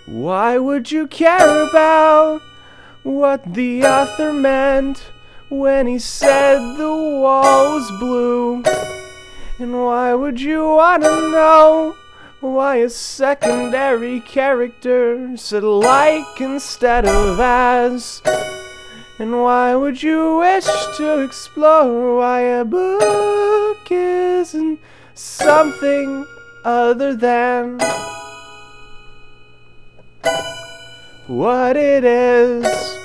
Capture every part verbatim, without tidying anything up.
Why would you care about what the author meant when he said the wall was blue? And why would you want to know why a secondary character said like instead of as? And why would you wish to explore why a book isn't something other than what it is?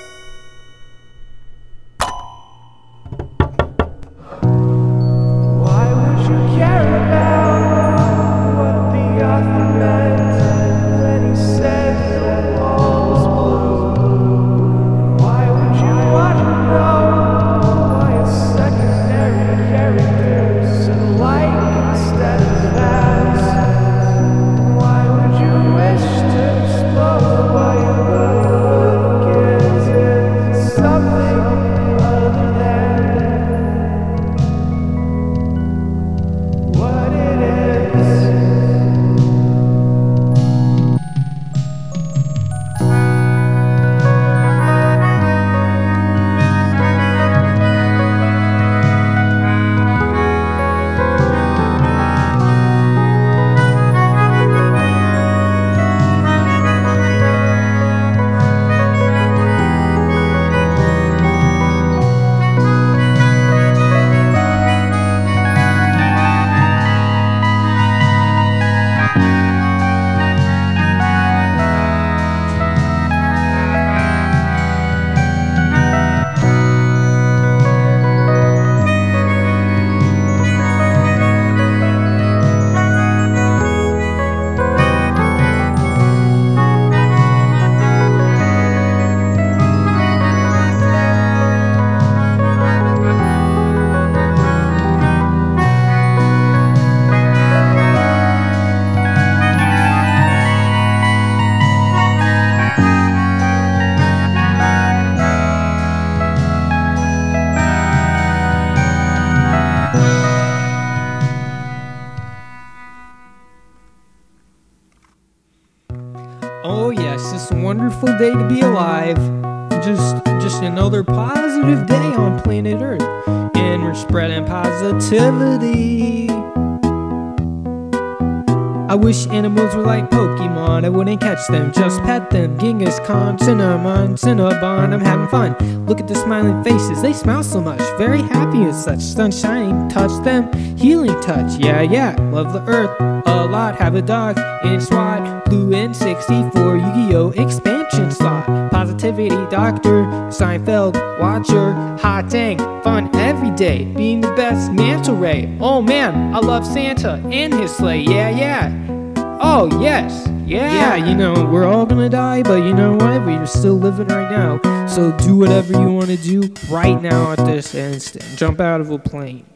Why would you care about what the author meant when he said the wall was blue? Why would you want to know why a secondary character said like instead of as? Why would you wish to explore why a book isn't something other than what it is? Oh yes, it's a wonderful day to be alive. Just just another positive day on planet Earth. And we're spreading positivity. I wish animals were like Pokemon. I wouldn't catch them, just pet them. Genghis Khan, Cinnamon, Cinnabon, I'm having fun. Look at the smiling faces, they smile so much. Very happy and such, sun shining, touch them. Healing touch, yeah, yeah, love the earth a lot. Have a dog in SWAT, blue N sixty-four, Yu-Gi-Oh! Expansion slot. Positivity, Doctor Seinfeld, Watcher, hot dang, fun every day. Being the best, Manta Ray. Oh man, I love Santa and his sleigh, yeah, yeah. Oh yes, yeah. Yeah, you know, we're all gonna die, but you know what? We're still living right now. So do whatever you want to do right now at this instant. Jump out of a plane.